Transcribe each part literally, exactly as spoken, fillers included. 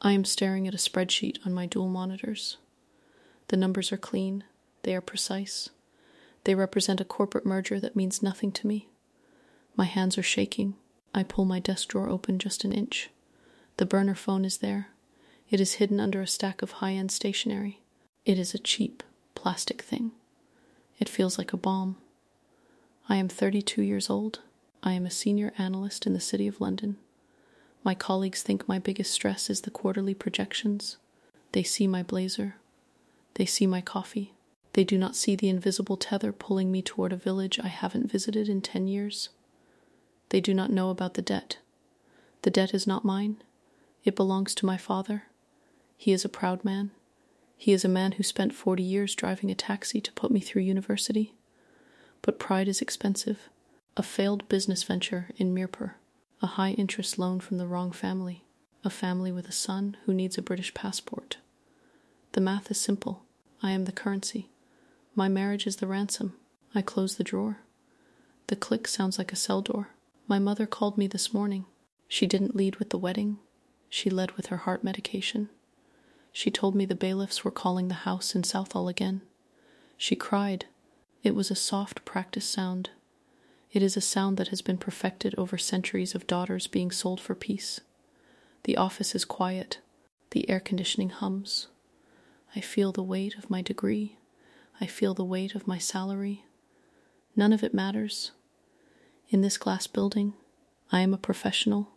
I am staring at a spreadsheet on my dual monitors. The numbers are clean. They are precise. They represent a corporate merger that means nothing to me. My hands are shaking. I pull my desk drawer open just an inch. The burner phone is there. It is hidden under a stack of high-end stationery. It is a cheap, plastic thing. It feels like a bomb. I am thirty-two years old. I am a senior analyst in the City of London. My colleagues think my biggest stress is the quarterly projections. They see my blazer. They see my coffee. They do not see the invisible tether pulling me toward a village I haven't visited in ten years. They do not know about the debt. The debt is not mine. It belongs to my father. He is a proud man. He is a man who spent forty years driving a taxi to put me through university. But pride is expensive. A failed business venture in Mirpur. A high-interest loan from the wrong family. A family with a son who needs a British passport. The math is simple. I am the currency. My marriage is the ransom. I close the drawer. The click sounds like a cell door. My mother called me this morning. She didn't lead with the wedding. She led with her heart medication. She told me the bailiffs were calling the house in Southall again. She cried. It was a soft practice sound. It is a sound that has been perfected over centuries of daughters being sold for peace. The office is quiet. The air conditioning hums. I feel the weight of my degree. I feel the weight of my salary. None of it matters. In this glass building, I am a professional.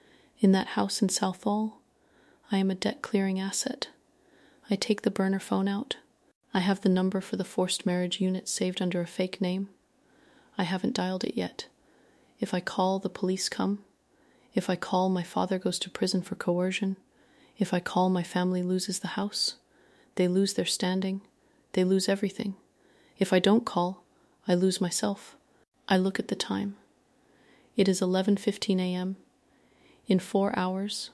In that house in Southall, I am a debt-clearing asset. I take the burner phone out. I have the number for the forced marriage unit saved under a fake name. I haven't dialed it yet. If I call, the police come. If I call, my father goes to prison for coercion. If I call, my family loses the house. They lose their standing. They lose everything. If I don't call, I lose myself. I look at the time. It is eleven fifteen a.m. In four hours,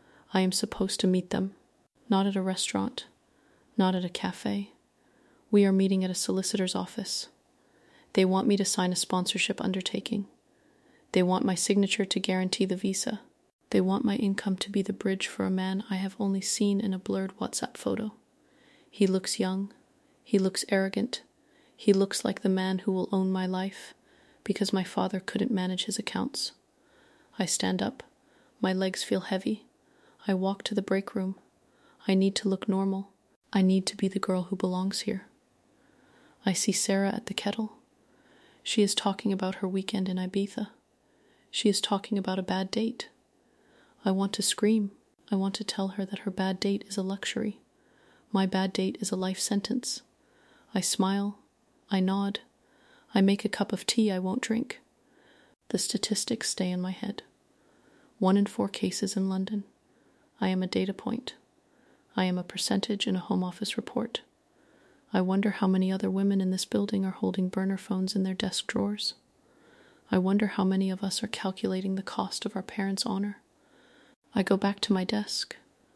I am supposed to meet them. Not at a restaurant. Not at a cafe. We are meeting at a solicitor's office. They want me to sign a sponsorship undertaking. They want my signature to guarantee the visa. They want my income to be the bridge for a man I have only seen in a blurred WhatsApp photo. He looks young. He looks arrogant. He looks like the man who will own my life, because my father couldn't manage his accounts. I stand up. My legs feel heavy. I walk to the break room. I need to look normal. I need to be the girl who belongs here. I see Sarah at the kettle. She is talking about her weekend in Ibiza. She is talking about a bad date. I want to scream. I want to tell her that her bad date is a luxury. My bad date is a life sentence. I smile. I nod. I make a cup of tea I won't drink. The statistics stay in my head. One in four cases in London. I am a data point. I am a percentage in a Home Office report. I wonder how many other women in this building are holding burner phones in their desk drawers. I wonder how many of us are calculating the cost of our parents' honor. I go back to my desk.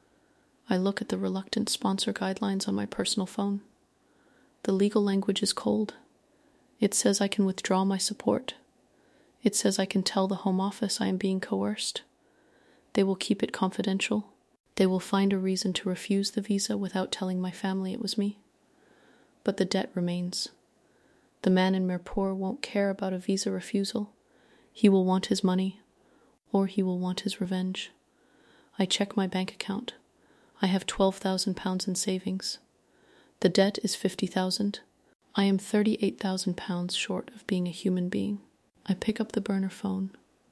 I look at the reluctant sponsor guidelines on my personal phone. The legal language is cold. It says I can withdraw my support. It says I can tell the Home Office I am being coerced. They will keep it confidential. They will find a reason to refuse the visa without telling my family it was me. But the debt remains. The man in Mirpur won't care about a visa refusal. He will want his money, or he will want his revenge. I check my bank account. I have twelve thousand pounds in savings. The debt is fifty thousand. I am thirty-eight thousand pounds short of being a human being. I pick up the burner phone.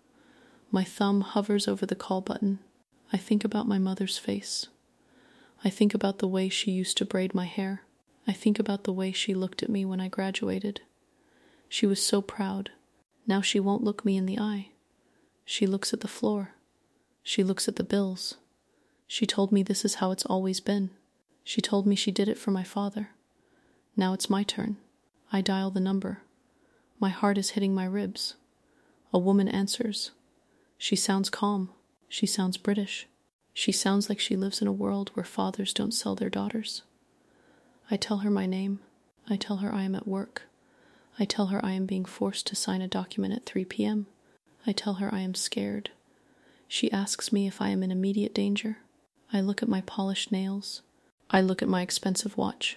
My thumb hovers over the call button. I think about my mother's face. I think about the way she used to braid my hair. I think about the way she looked at me when I graduated. She was so proud. Now she won't look me in the eye. She looks at the floor. She looks at the bills. She told me this is how it's always been. She told me she did it for my father. Now it's my turn. I dial the number. My heart is hitting my ribs. A woman answers. She sounds calm. She sounds British. She sounds like she lives in a world where fathers don't sell their daughters. I tell her my name. I tell her I am at work. I tell her I am being forced to sign a document at three p.m. I tell her I am scared. She asks me if I am in immediate danger. I look at my polished nails. I look at my expensive watch.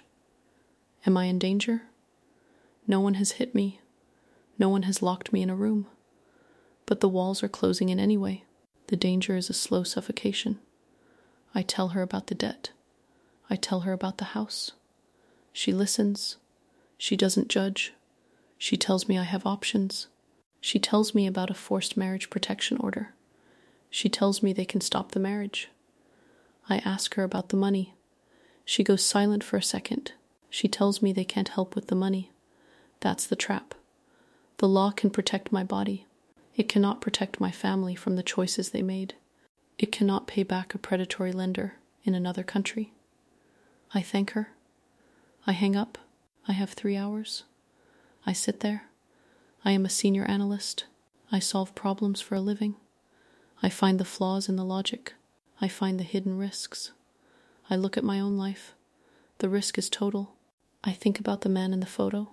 Am I in danger? No one has hit me. No one has locked me in a room. But the walls are closing in anyway. The danger is a slow suffocation. I tell her about the debt. I tell her about the house. She listens. She doesn't judge. She tells me I have options. She tells me about a forced marriage protection order. She tells me they can stop the marriage. I ask her about the money. She goes silent for a second. She tells me they can't help with the money. That's the trap. The law can protect my body. It cannot protect my family from the choices they made. It cannot pay back a predatory lender in another country. I thank her. I hang up. I have three hours. I sit there. I am a senior analyst. I solve problems for a living. I find the flaws in the logic. I find the hidden risks. I look at my own life. The risk is total. I think about the man in the photo.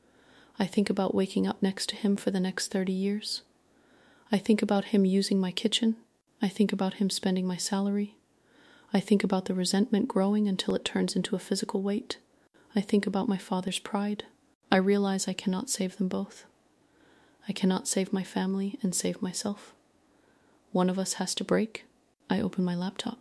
I think about waking up next to him for the next thirty years. I think about him using my kitchen. I think about him spending my salary. I think about the resentment growing until it turns into a physical weight. I think about my father's pride. I realize I cannot save them both. I cannot save my family and save myself. One of us has to break. I open my laptop.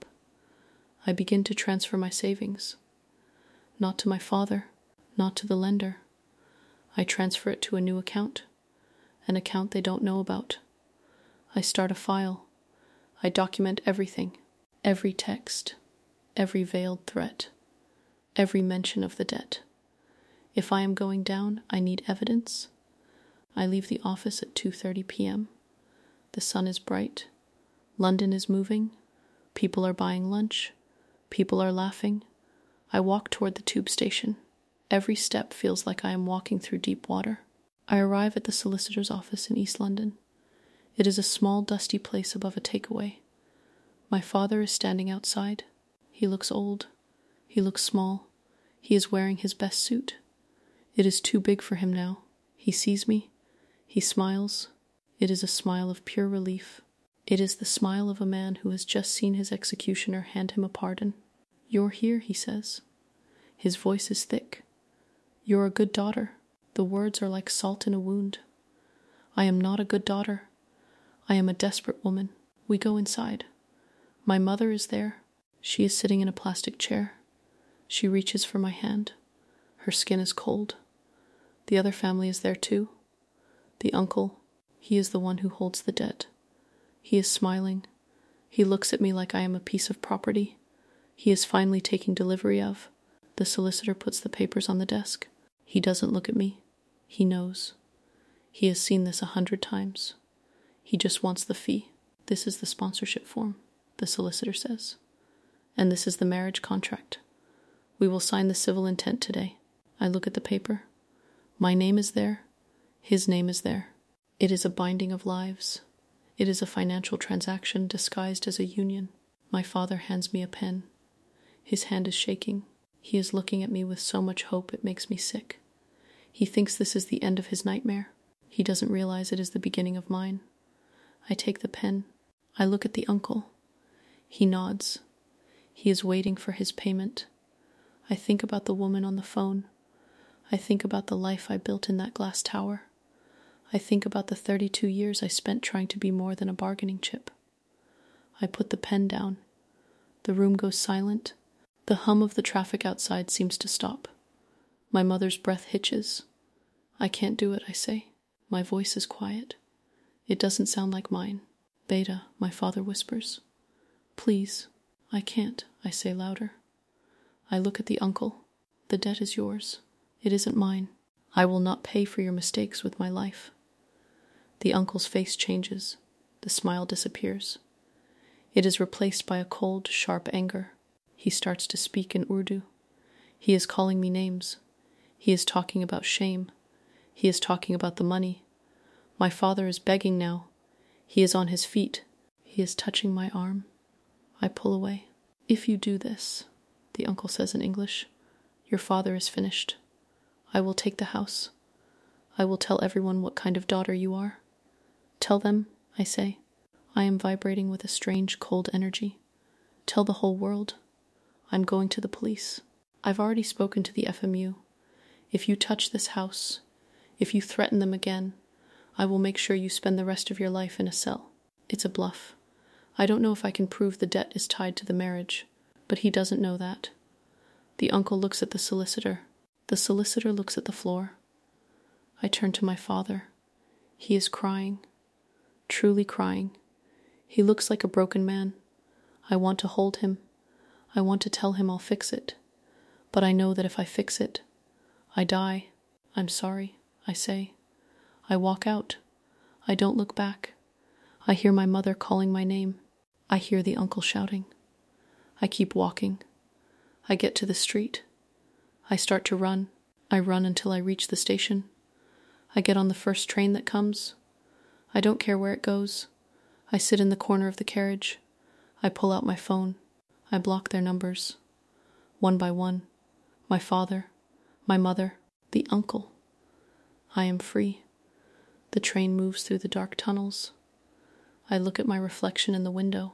I begin to transfer my savings. Not to my father, not to the lender. I transfer it to a new account, an account they don't know about. I start a file. I document everything, every text, every veiled threat, every mention of the debt. If I am going down, I need evidence. I leave the office at two thirty p.m. The sun is bright. London is moving. People are buying lunch. People are laughing. I walk toward the tube station. Every step feels like I am walking through deep water. I arrive at the solicitor's office in East London. It is a small, dusty place above a takeaway. My father is standing outside. He looks old. He looks small. He is wearing his best suit. It is too big for him now. He sees me. He smiles. It is a smile of pure relief. It is the smile of a man who has just seen his executioner hand him a pardon. "You're here," he says. His voice is thick. "You're a good daughter." The words are like salt in a wound. I am not a good daughter. I am a desperate woman. We go inside. My mother is there. She is sitting in a plastic chair. She reaches for my hand. Her skin is cold. The other family is there too. The uncle, he is the one who holds the debt. He is smiling. He looks at me like I am a piece of property he is finally taking delivery of. The solicitor puts the papers on the desk. He doesn't look at me. He knows. He has seen this a hundred times. He just wants the fee. "This is the sponsorship form," the solicitor says. "And this is the marriage contract. We will sign the civil intent today." I look at the paper. My name is there. His name is there. It is a binding of lives. It is a financial transaction disguised as a union. My father hands me a pen. His hand is shaking. He is looking at me with so much hope it makes me sick. He thinks this is the end of his nightmare. He doesn't realize it is the beginning of mine. I take the pen. I look at the uncle. He nods. He is waiting for his payment. I think about the woman on the phone. I think about the life I built in that glass tower. I think about the thirty-two years I spent trying to be more than a bargaining chip. I put the pen down. The room goes silent. The hum of the traffic outside seems to stop. My mother's breath hitches. "I can't do it," I say. My voice is quiet. It doesn't sound like mine. "Beta," my father whispers. "Please." "I can't," I say louder. I look at the uncle. "The debt is yours. It isn't mine. I will not pay for your mistakes with my life." The uncle's face changes. The smile disappears. It is replaced by a cold, sharp anger. He starts to speak in Urdu. He is calling me names. He is talking about shame. He is talking about the money. My father is begging now. He is on his feet. He is touching my arm. I pull away. "If you do this," the uncle says in English, "your father is finished. I will take the house. I will tell everyone what kind of daughter you are." "Tell them," I say. I am vibrating with a strange, cold energy. Tell the whole world. I'm going to the police. I've already spoken to the F M U. If you touch this house, if you threaten them again, I will make sure you spend the rest of your life in a cell. It's a bluff. I don't know if I can prove the debt is tied to the marriage, but he doesn't know that. The uncle looks at the solicitor. The solicitor looks at the floor. I turn to my father. He is crying, truly crying. He looks like a broken man. I want to hold him. I want to tell him I'll fix it. But I know that if I fix it, I die. I'm sorry, I say. I walk out. I don't look back. I hear my mother calling my name. I hear the uncle shouting. I keep walking. I get to the street. I start to run. I run until I reach the station. I get on the first train that comes. I don't care where it goes. I sit in the corner of the carriage. I pull out my phone. I block their numbers. One by one. My father, my mother, the uncle. I am free. The train moves through the dark tunnels. I look at my reflection in the window.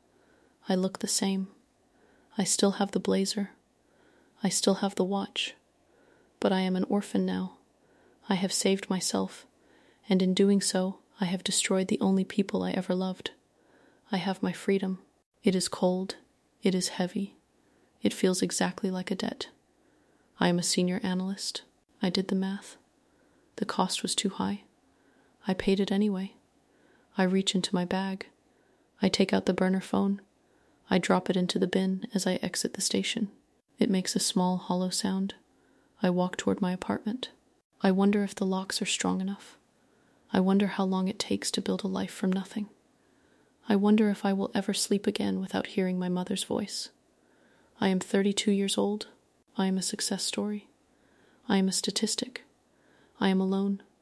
I look the same. I still have the blazer. I still have the watch. But I am an orphan now. I have saved myself, and in doing so, I have destroyed the only people I ever loved. I have my freedom. It is cold. It is heavy. It feels exactly like a debt. I am a senior analyst. I did the math. The cost was too high. I paid it anyway. I reach into my bag. I take out the burner phone. I drop it into the bin as I exit the station. It makes a small, hollow sound. I walk toward my apartment. I wonder if the locks are strong enough. I wonder how long it takes to build a life from nothing. I wonder if I will ever sleep again without hearing my mother's voice. I am thirty-two years old. I am a success story. I am a statistic. I am alone.